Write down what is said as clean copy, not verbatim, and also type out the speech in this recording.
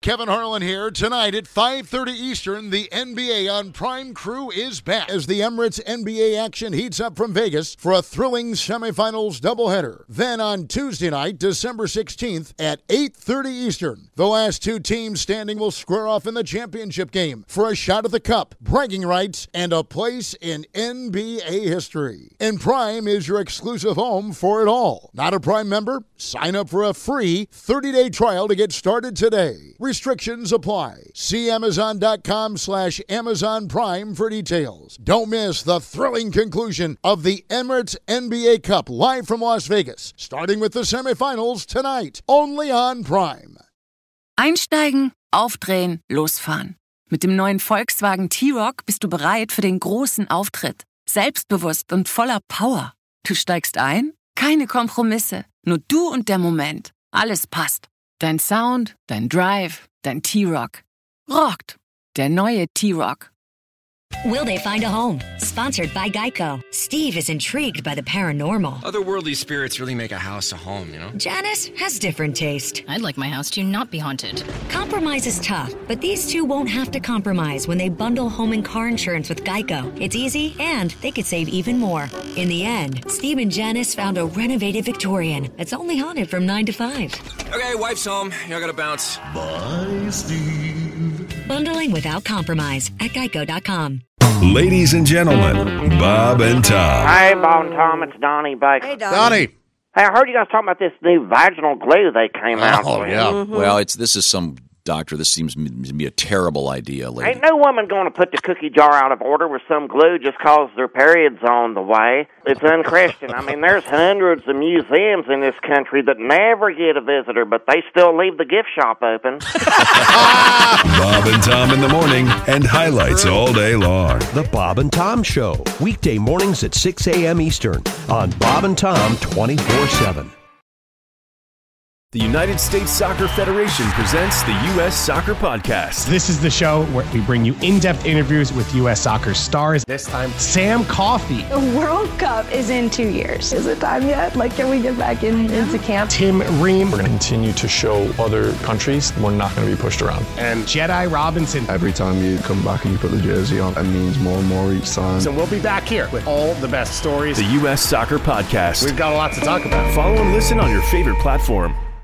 Kevin Harlan here. Tonight at 5:30 Eastern, the NBA on Prime Crew is back as the Emirates NBA action heats up from Vegas for a thrilling semifinals doubleheader. Then on Tuesday night, December 16th at 8:30 Eastern, the last two teams standing will square off in the championship game for a shot at the cup, bragging rights, and a place in NBA history. And Prime is your exclusive home for it all. Not a Prime member? Sign up for a free 30-day trial to get started today. Restrictions apply. See Amazon.com/Amazon Prime for details. Don't miss the thrilling conclusion of the Emirates NBA Cup live from Las Vegas, starting with the semifinals tonight, only on Prime. Einsteigen, aufdrehen, losfahren. Mit dem neuen Volkswagen T-Roc bist du bereit für den großen Auftritt. Selbstbewusst und voller Power. Du steigst ein? Keine Kompromisse. Nur du und der Moment. Alles passt. Dein Sound, dein Drive, dein T-Roc. Rockt. Der neue T-Roc. Will they find a home? Sponsored by Geico. Steve is intrigued by the paranormal. Otherworldly spirits really make a house a home, you know? Janice has different taste. I'd like my house to not be haunted. Compromise is tough, but these two won't have to compromise when they bundle home and car insurance with Geico. It's easy, and they could save even more. In the end, Steve and Janice found a renovated Victorian that's only haunted from 9 to 5. Okay, wife's home. I gotta bounce. Bye, Steve. Bundling without compromise at Geico.com. Ladies and gentlemen, Bob and Tom. Hey, Bob and Tom, it's Donnie Baker. Hey, Donnie. Hey, I heard you guys talking about this new vaginal glue they came out with. Yeah. Mm-hmm. Well, this is some doctor. This seems to be a terrible idea, lady. Ain't no woman going to put the cookie jar out of order with some glue just 'cause their period's on the way. It's unchristian. I mean, there's hundreds of museums in this country that never get a visitor, but they still leave the gift shop open. Bob and Tom in the morning and highlights all day long. The Bob and Tom Show, weekday mornings at 6 a.m. Eastern on Bob and Tom 24/7. The United States Soccer Federation presents the U.S. Soccer Podcast. This is the show where we bring you in-depth interviews with U.S. soccer stars. This time, Sam Coffey. The World Cup is in 2 years. Is it time yet? Like, can we get back into camp? Tim Ream. We're going to continue to show other countries we're not going to be pushed around. And Jedi Robinson. Every time you come back and you put the jersey on, it means more and more each time. So we'll be back here with all the best stories. The U.S. Soccer Podcast. We've got a lot to talk about. Follow and listen on your favorite platform.